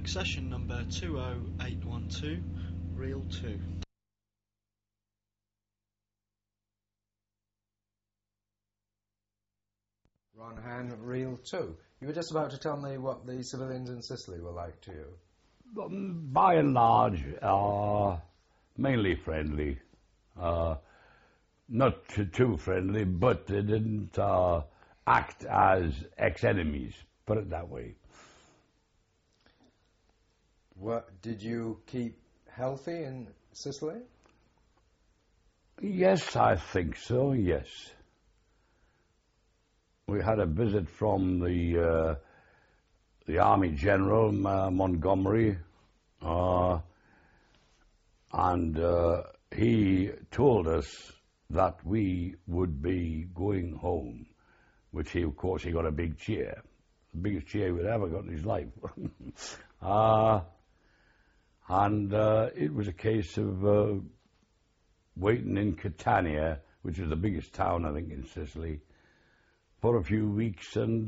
Select session number 20812, reel 2. Ron Han, reel 2. You were just about to tell me what the civilians in Sicily were like to you. By and large, mainly friendly. Not too friendly, but they didn't act as ex-enemies, put it that way. Did you keep healthy in Sicily? Yes, I think so, yes. We had a visit from the Army General, Montgomery, and he told us that we would be going home, which he, of course, he got a big cheer. The biggest cheer he'd ever got in his life. And it was a case of waiting in Catania, which is the biggest town, I think, in Sicily, for a few weeks, and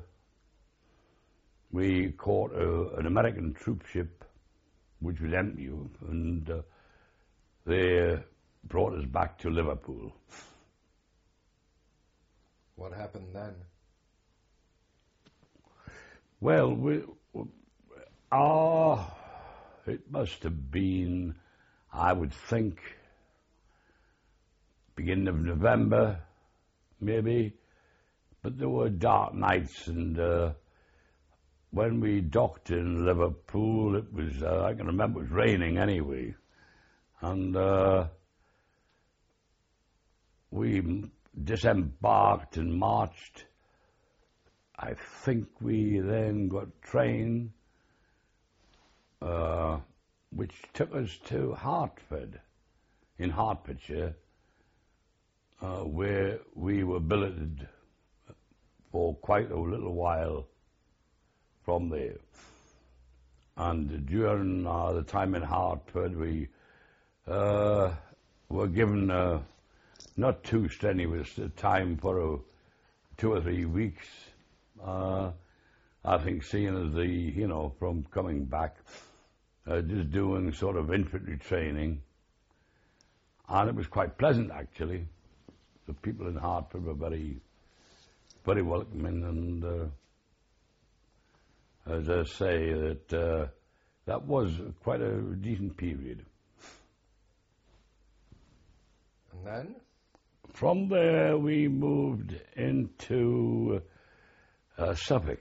we caught an American troop ship, which was empty, and they brought us back to Liverpool. What happened then? Well, it must have been, I would think, beginning of November, maybe. But there were dark nights, and when we docked in Liverpool, it was, I can remember it was raining anyway. And we disembarked and marched. I think we then got train, which took us to Hertford, in Hertfordshire, where we were billeted for quite a little while from there. And during the time in Hertford, we were given not too strenuous a time for 2 or 3 weeks. I think seeing as from coming back, just doing sort of infantry training. And it was quite pleasant, actually. The people in Hertford were very, very welcoming, and as I say, that was quite a decent period. And then? From there, we moved into Suffolk.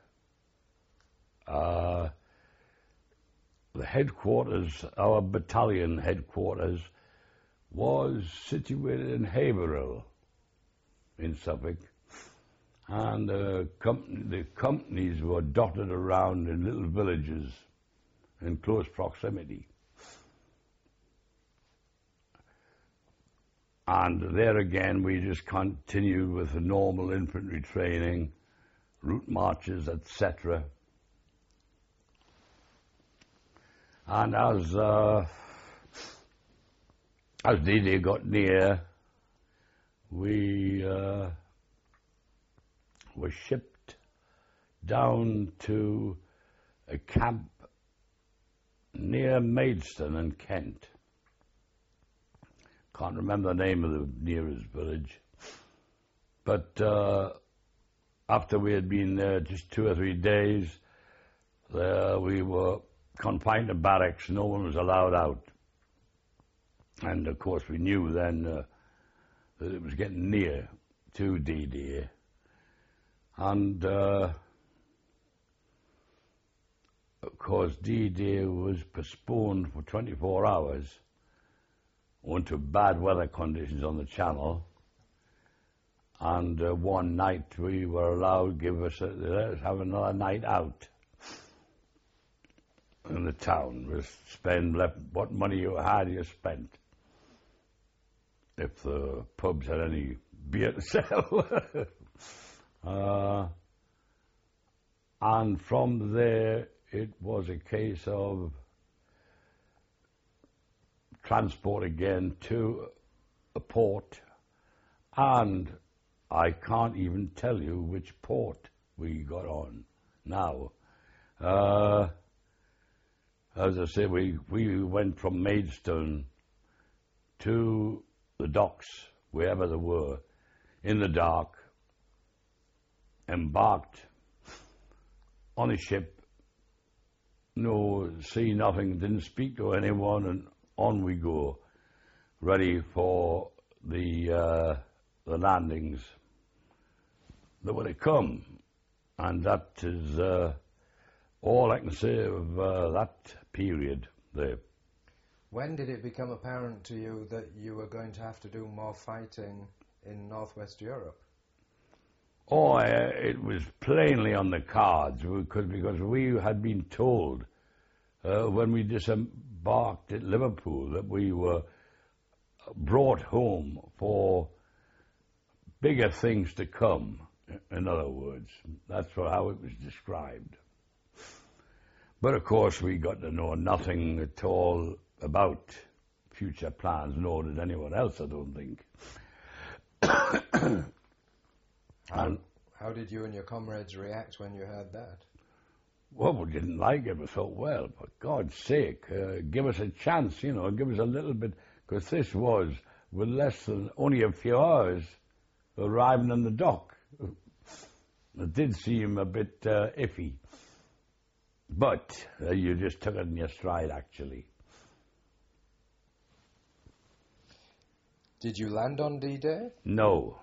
The headquarters, our battalion headquarters, was situated in Haverhill in Suffolk, and the companies were dotted around in little villages in close proximity. And there again, we just continued with the normal infantry training, route marches, etc. And as D-Day got near, we were shipped down to a camp near Maidstone in Kent. Can't remember the name of the nearest village. But after we had been there just 2 or 3 days, we were confined to barracks. No one was allowed out. And, of course, we knew then that it was getting near to D-Day. And, of course, D-Day was postponed for 24 hours owing to bad weather conditions on the Channel. And one night we were allowed to let us have another night out in the town. We spend what money you had, you spent. If the pubs had any beer to sell. And from there, it was a case of transport again to a port, and I can't even tell you which port we got on now. as I say, we went from Maidstone to the docks, wherever they were, in the dark, embarked on a ship, no, see nothing, didn't speak to anyone, and on we go, ready for the landings that were to come. And that is all I can say of that period there. When did it become apparent to you that you were going to have to do more fighting in Northwest Europe? Oh, it was plainly on the cards because we had been told when we disembarked at Liverpool that we were brought home for bigger things to come. In other words, that's how it was described. But of course, we got to know nothing at all about future plans, nor did anyone else, I don't think. How did you and your comrades react when you heard that? Well, we didn't like it. We thought, well, for God's sake, give us a chance, give us a little bit, because this was, with less than only a few hours, arriving in the dock. It did seem a bit iffy. But you just took it in your stride, actually. Did you land on D-Day? No.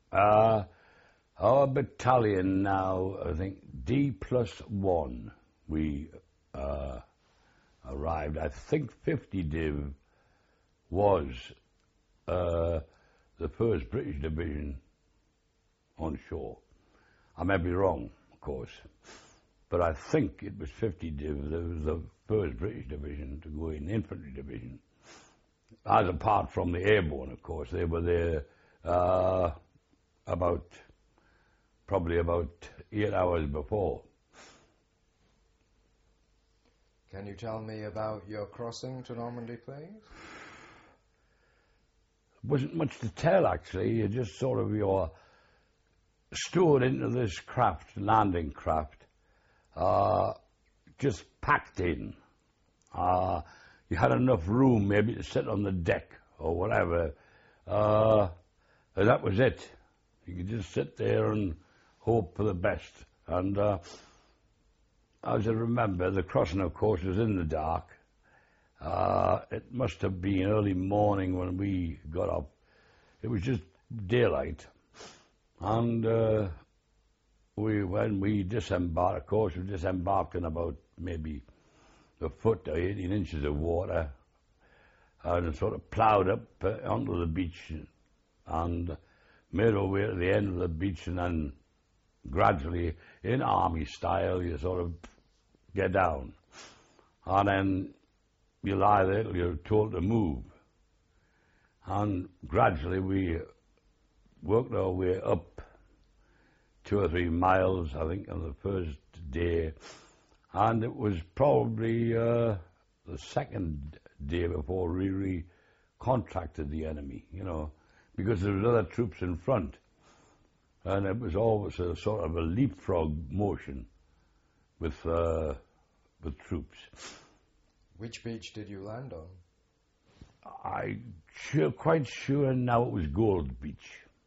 Our battalion now, I think, D+1, we arrived. I think 50 Div was the 1st British Division on shore. I may be wrong, of course, but I think it was 50 Div that was the 1st British Division to go in, Infantry Division. As apart from the airborne, of course, they were there probably about 8 hours before. Can you tell me about your crossing to Normandy, please? Wasn't much to tell, actually. You just sort of you're stored into this craft, landing craft, just packed in. You had enough room maybe to sit on the deck or whatever. And that was it. You could just sit there and hope for the best. And as I remember, the crossing, of course, was in the dark. It must have been early morning when we got up. It was just daylight. And when we disembarked, of course, we disembarked in about maybe a foot or 18 inches of water and sort of ploughed up onto the beach and made our way to the end of the beach, and then gradually, in army style, you sort of get down. And then you lie there till you're told to move. And gradually we worked our way up 2 or 3 miles, I think, on the first day. And it was probably the second day before we really contracted the enemy, because there was other troops in front. And it was always a sort of a leapfrog motion with troops. Which beach did you land on? I'm quite sure now it was Gold Beach.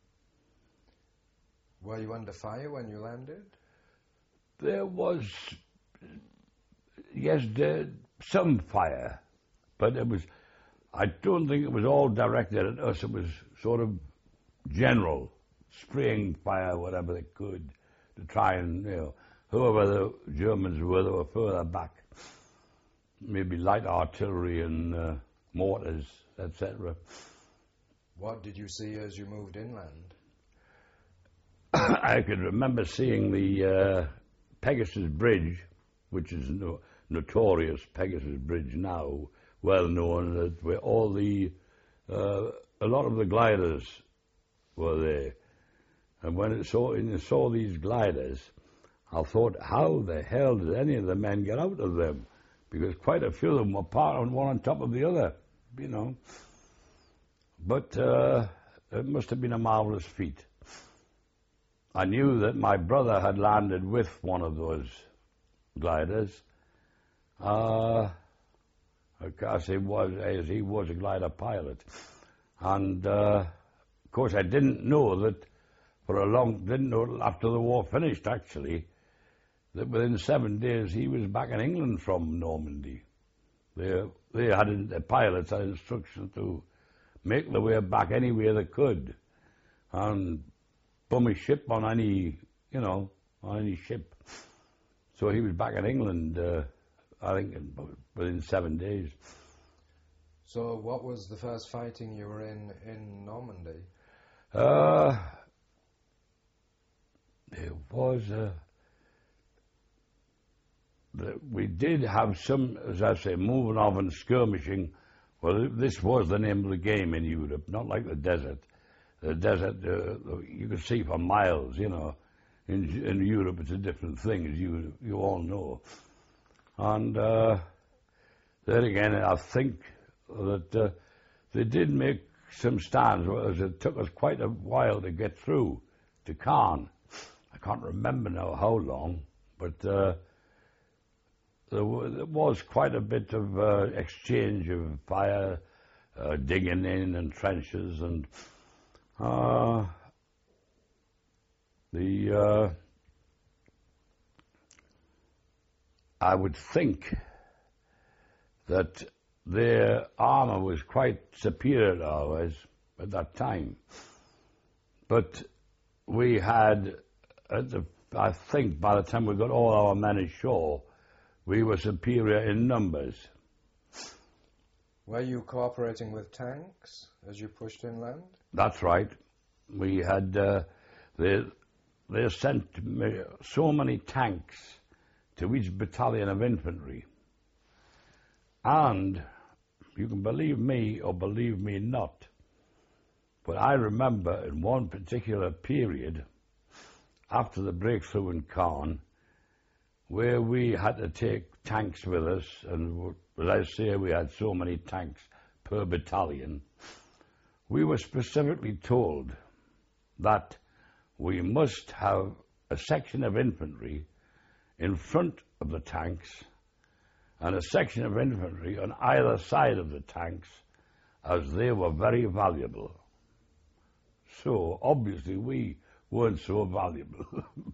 Were you under fire when you landed? There was, yes, some fire, but I don't think it was all directed at us. It was sort of general, spraying fire, whatever they could, to try and, whoever the Germans were that were further back, maybe light artillery and mortars, etc. What did you see as you moved inland? I could remember seeing the Pegasus Bridge, which is notorious Pegasus Bridge now, well known, that where all a lot of the gliders were there. And when I saw these gliders, I thought, how the hell did any of the men get out of them? Because quite a few of them were one on top of the other, But it must have been a marvelous feat. I knew that my brother had landed with one of those gliders. Of course, he was a glider pilot. And, of course, I didn't know that didn't know after the war finished, actually, that within 7 days he was back in England from Normandy. The pilots had instructions to make their way back any way they could and bum a ship on any ship. So he was back in England, I think, within 7 days. So what was the first fighting you were in Normandy? It was... we did have some, as I say, moving off and skirmishing. Well, this was the name of the game in Europe, not like the desert. The desert, you could see for miles, you know. In Europe, it's a different thing, as you all know. And then again, I think that they did make some stands, whereas it took us quite a while to get through to Caen. I can't remember now how long, but there was quite a bit of exchange of fire, digging in and trenches, and I would think that their armour was quite superior to ours at that time. But we had, I think by the time we got all our men ashore, we were superior in numbers. Were you cooperating with tanks as you pushed inland? That's right. We had, they sent so many tanks to each battalion of infantry. And you can believe me or believe me not, but I remember in one particular period, after the breakthrough in Caen, where we had to take tanks with us, and as I say, we had so many tanks per battalion, we were specifically told that we must have a section of infantry in front of the tanks and a section of infantry on either side of the tanks, as they were very valuable. So, obviously, we weren't so valuable.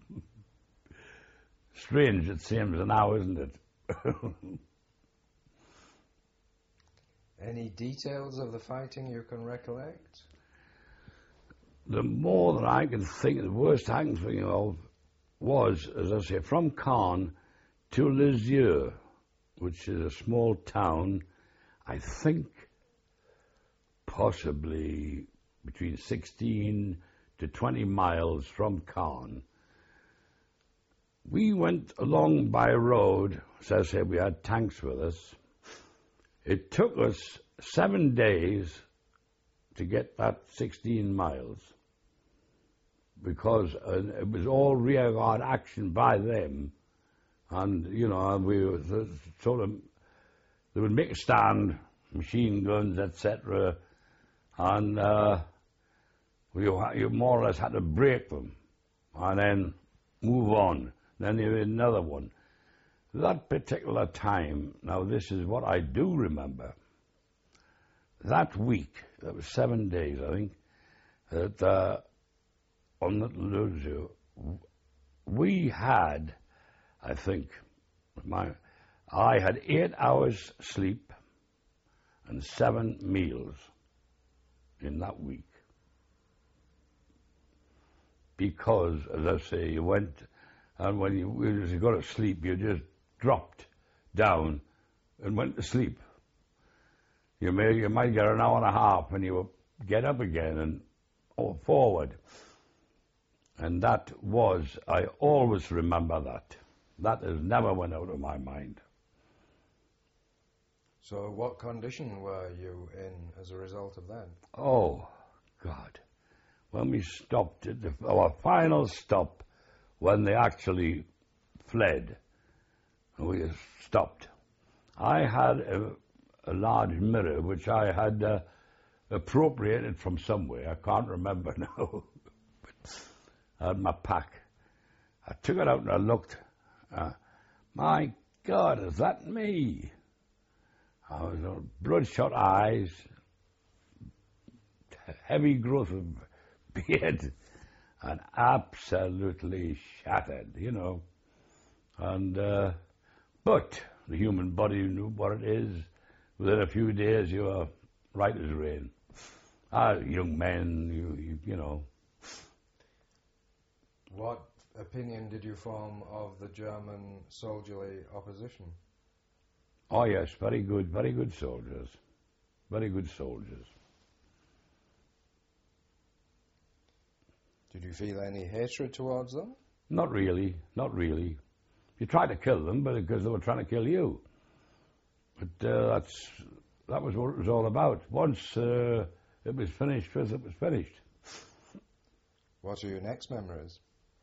Strange it seems now, isn't it? Any details of the fighting you can recollect? The more that I can think, the worst I can think of was, as I say, from Caen to Lisieux, which is a small town, I think possibly between 16 to 20 miles from Caen. We went along by a road, as I said, we had tanks with us. It took us 7 days to get that 16 miles because it was all rearguard action by them. And, you know, we were sort of, they would make a stand, machine guns, etc. And you more or less had to break them and then move on. Then there was another one. That particular time, now this is what I do remember, that week, that was 7 days, I think, that on the Lisieux, we had, I think, I had 8 hours sleep and 7 meals in that week. Because, as I say, you went, and when you got to sleep, you just dropped down and went to sleep. You might get an hour and a half and you get up again and forward. And that was, I always remember that. That has never went out of my mind. So what condition were you in as a result of that? Oh, God. When we stopped, our final stop, when they actually fled, we stopped. I had a large mirror which I had appropriated from somewhere. I can't remember now. But I had my pack. I took it out and I looked. My God, is that me? bloodshot eyes, heavy growth of beard, and absolutely shattered, you know. And but the human body knew what it is. Within a few days, you are right as rain. Young men, you know. What opinion did you form of the German soldierly opposition? Oh yes, very good soldiers. Very good soldiers. Did you feel any hatred towards them? Not really. You tried to kill them, but because they were trying to kill you. But that was what it was all about. Once it was finished, it was finished. What are your next memories?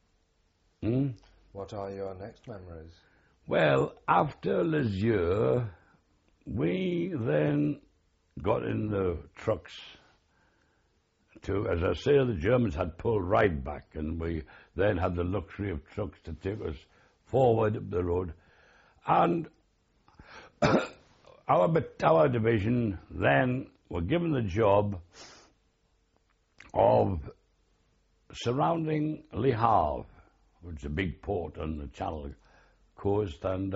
What are your next memories? Well, after Lisieux, we then got in the trucks to, as I say, the Germans had pulled right back, and we then had the luxury of trucks to take us forward up the road. And our division then were given the job of surrounding Le Havre, which is a big port on the Channel coast, and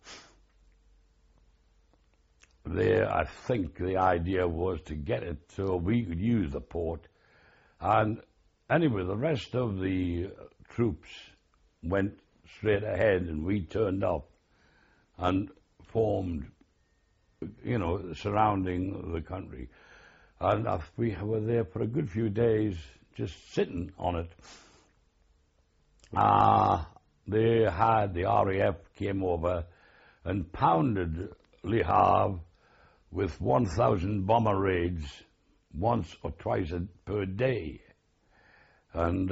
there I think the idea was to get it so we could use the port. And anyway, the rest of the troops went straight ahead, and we turned up and formed, you know, surrounding the country. And we were there for a good few days, just sitting on it. The RAF came over and pounded Le Havre with 1,000 bomber raids once or twice per day. And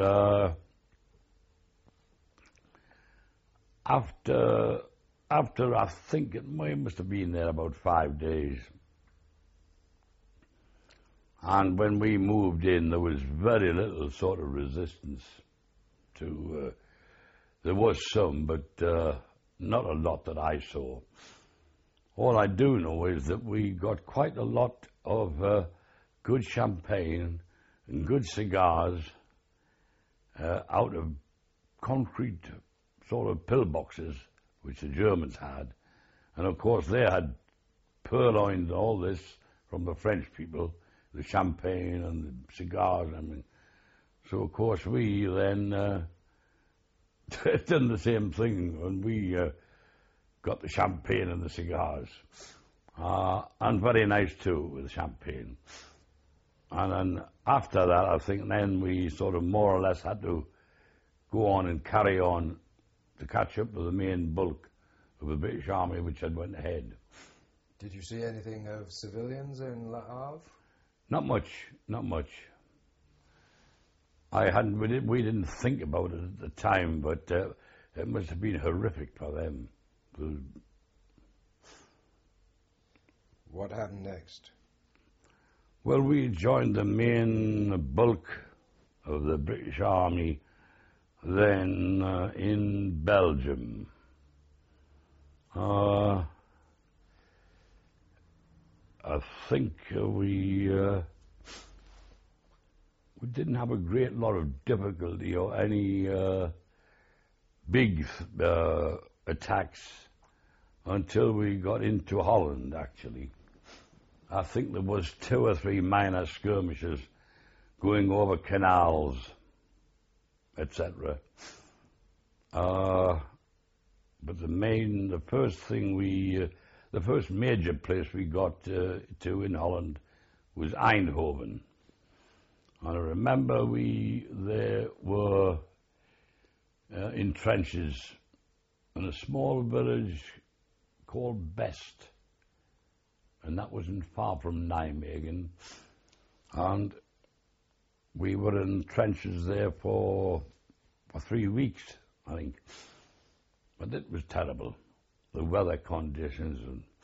after I think it must have been there about 5 days. And when we moved in, there was very little sort of resistance to... there was some, but not a lot that I saw. All I do know is that we got quite a lot of good champagne and good cigars out of concrete sort of pillboxes, which the Germans had. And of course they had purloined all this from the French people, the champagne and the cigars. I mean, so of course we then done the same thing, and we got the champagne and the cigars. And very nice too, with the champagne. And then after that, I think then we sort of more or less had to go on and carry on to catch up with the main bulk of the British Army, which had went ahead. Did you see anything of civilians in Le Havre? Not much. We didn't think about it at the time, but it must have been horrific for them. What happened next? Well, we joined the main bulk of the British Army then in Belgium. I think we didn't have a great lot of difficulty or any big attacks until we got into Holland, actually. I think there was 2 or 3 minor skirmishes going over canals, etc. But the first major place we got to in Holland was Eindhoven. And I remember we there were in trenches in a small village called Best, and that wasn't far from Nijmegen. And we were in trenches there for 3 weeks, I think. But it was terrible, the weather conditions.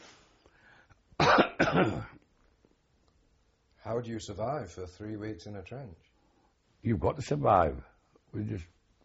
And how do you survive for 3 weeks in a trench? You've got to survive.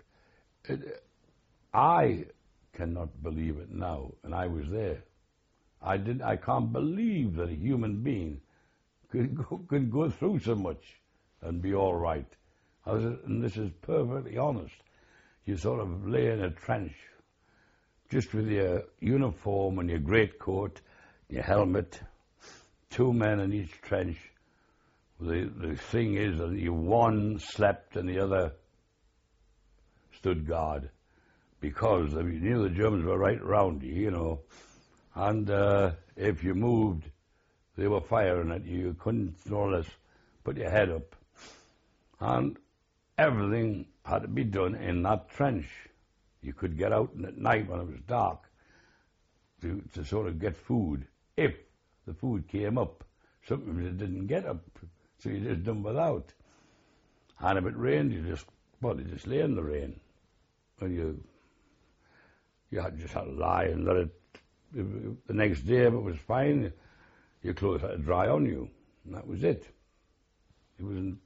I cannot believe it now, and I was there. I can't believe that a human being could go through so much and be all right. And this is perfectly honest. You sort of lay in a trench just with your uniform and your greatcoat, your helmet, 2 men in each trench. The thing is that one slept and the other stood guard, because you knew the Germans were right around you, you know. And if you moved, they were firing at you. You couldn't more or less put your head up. And everything had to be done in that trench. You could get out at night when it was dark to sort of get food, if the food came up. Sometimes it didn't get up, so you just done without. And if it rained, you just lay in the rain. And you just had to lie and let it. The next day, if it was fine, your clothes had to dry on you, and that was it. It wasn't.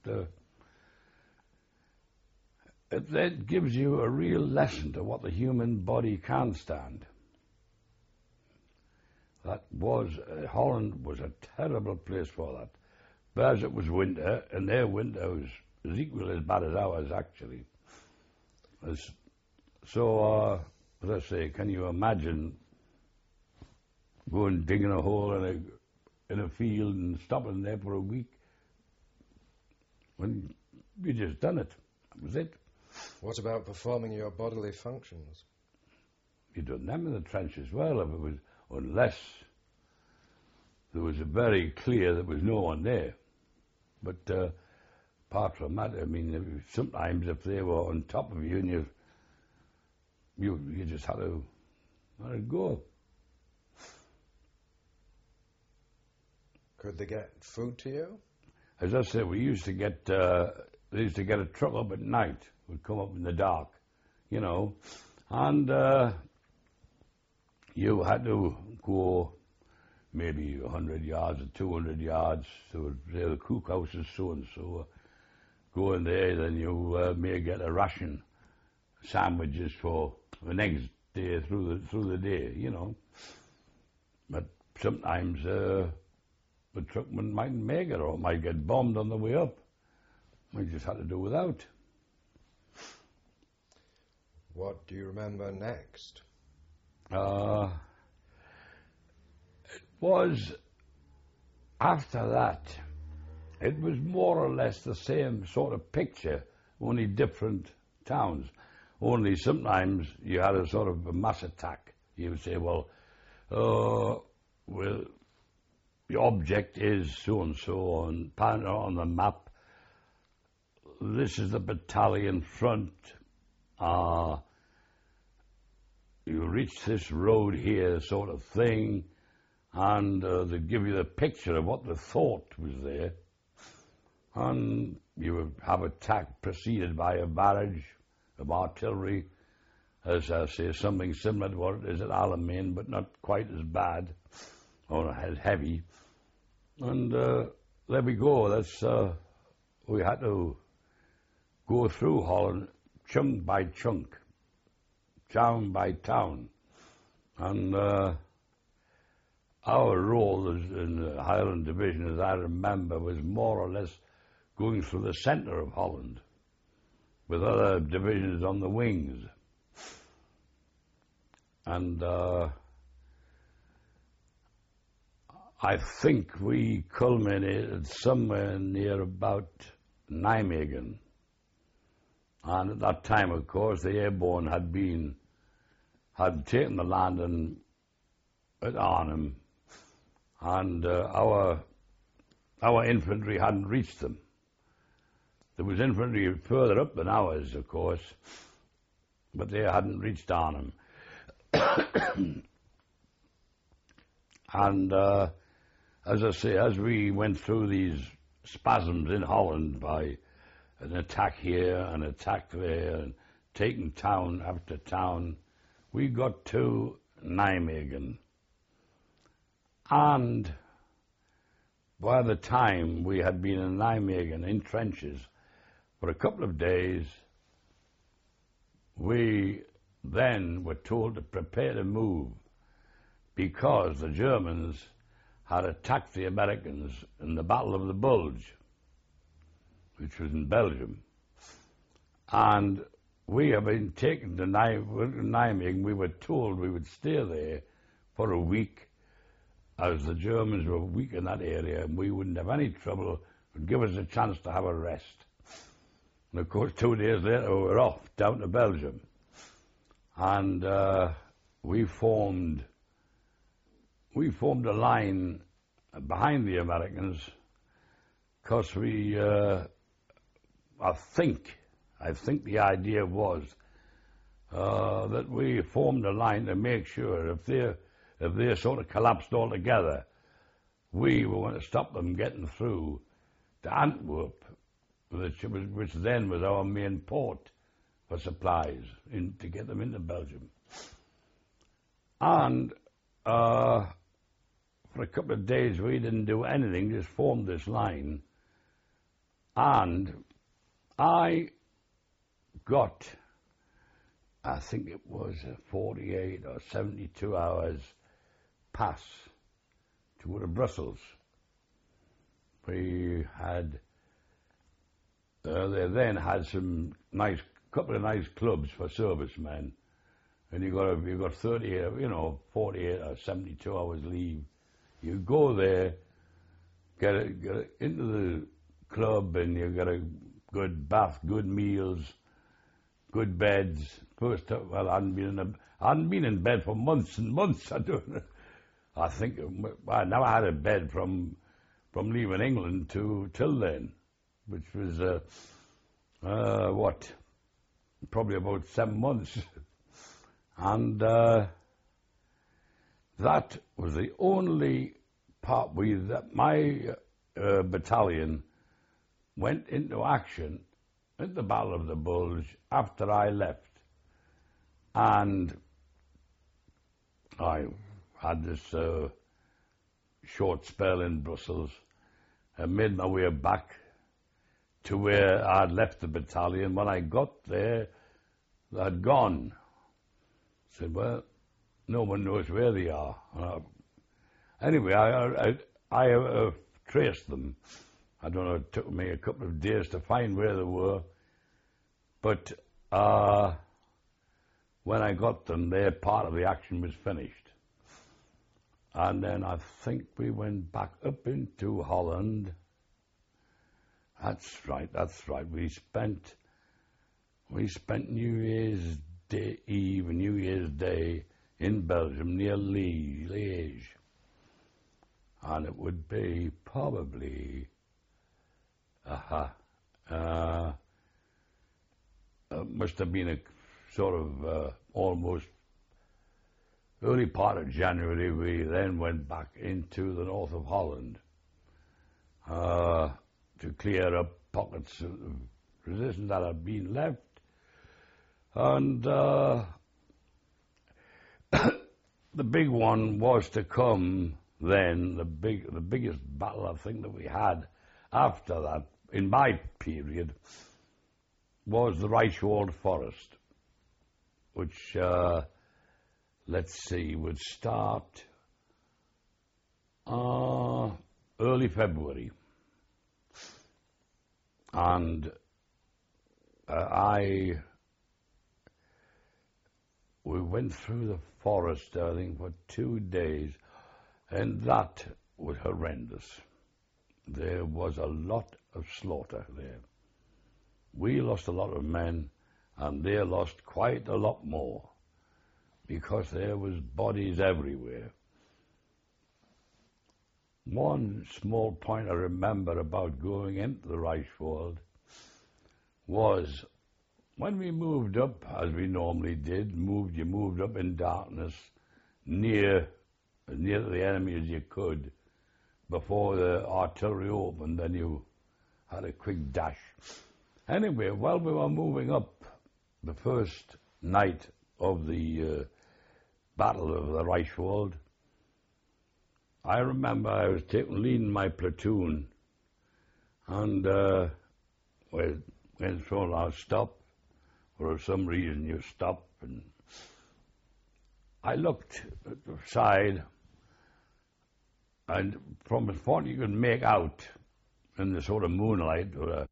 That gives you a real lesson to what the human body can stand. Holland was a terrible place for that. But as it was winter, and their winter was equally as bad as ours, actually. So, as I say, can you imagine going digging a hole in a field and stopping there for a week? When you just done it. That was it. What about performing your bodily functions? You done them in the trench as well, unless there was a very clear there was no one there. But apart from that, I mean, sometimes if they were on top of you and you just had to go. Could they get food to you? As I said, they used to get a truck up at night. Would come up in the dark, you know, and you had to go maybe 100 yards or 200 yards. So the cookhouse is so and so. Go in there, then you may get a ration, sandwiches for the next day through the day, you know. But sometimes the truckman mightn't make it, or it might get bombed on the way up. We just had to do without. What do you remember next? It was after that. It was more or less the same sort of picture, only different towns. Only sometimes you had a sort of a mass attack. You would say, well, the object is so-and-so, and on the map, this is the battalion front. You reach this road here, sort of thing, and they give you the picture of what they thought was there. And you would have attack preceded by a barrage of artillery, as I say, something similar to what it is at Alamein, but not quite as bad or as heavy. And there we go. We had to go through Holland chunk by chunk, town by town. And our role in the Highland Division, as I remember, was more or less going through the centre of Holland with other divisions on the wings. And I think we culminated somewhere near about Nijmegen. And at that time, of course, the airborne had taken the land at Arnhem, and our infantry hadn't reached them. There was infantry further up than ours, of course, but they hadn't reached Arnhem. And as I say, as we went through these spasms in Holland by an attack here, an attack there, and taking town after town, we got to Nijmegen. And by the time we had been in Nijmegen in trenches for a couple of days, we then were told to prepare to move because the Germans had attacked the Americans in the Battle of the Bulge, which was in Belgium. And we have been taken to Nijmegen. We were told we would stay there for a week, as the Germans were weak in that area and we wouldn't have any trouble, would give us a chance to have a rest. And of course, 2 days later, we were off down to Belgium. And we formed a line behind the Americans, because we, I think the idea was that we formed a line to make sure if they sort of collapsed altogether, we were going to stop them getting through to Antwerp, which then was our main port for supplies to get them into Belgium. And for a couple of days we didn't do anything, just formed this line. And I got, I think it was a 48 or 72 hours pass to go to Brussels. We had, they then had some couple of nice clubs for servicemen, and you got 38, 48 or 72 hours leave. You go there, get into the club, and you get a good bath, good meals, good beds. First, well, I hadn't been in bed for months and months. I think I never had a bed from leaving England till then, which was probably about 7 months, and that was the only part that my battalion went into action at the Battle of the Bulge after I left. And I had this short spell in Brussels and made my way back to where I'd left the battalion. When I got there, they'd gone. I said, well, no one knows where they are. Anyway, I traced them. I don't know, it took me a couple of days to find where they were. But when I got them, their part of the action was finished. And then I think we went back up into Holland. That's right. We spent New Year's Eve and New Year's Day in Belgium near Liège. And it would be probably, must have been a sort of almost early part of January. We then went back into the north of Holland to clear up pockets of resistance that had been left. And the big one was to come then, the biggest battle I think that we had after that, in my period, was the Reichswald Forest, which, let's see, would start early February. And we went through the forest, I think, for 2 days, and that was horrendous. There was a lot of slaughter there. We lost a lot of men, and they lost quite a lot more, because there was bodies everywhere. One small point I remember about going into the Reichswald was when we moved up, as we normally did, you moved up in darkness, near to the enemy as you could, before the artillery opened, then you had a quick dash. Anyway, while we were moving up, the first night of the Battle of the Reichswald, I remember I was leading my platoon, and when thrown out, stop. For some reason you stop, and I looked at the side, and from the front you could make out in the sort of moonlight, or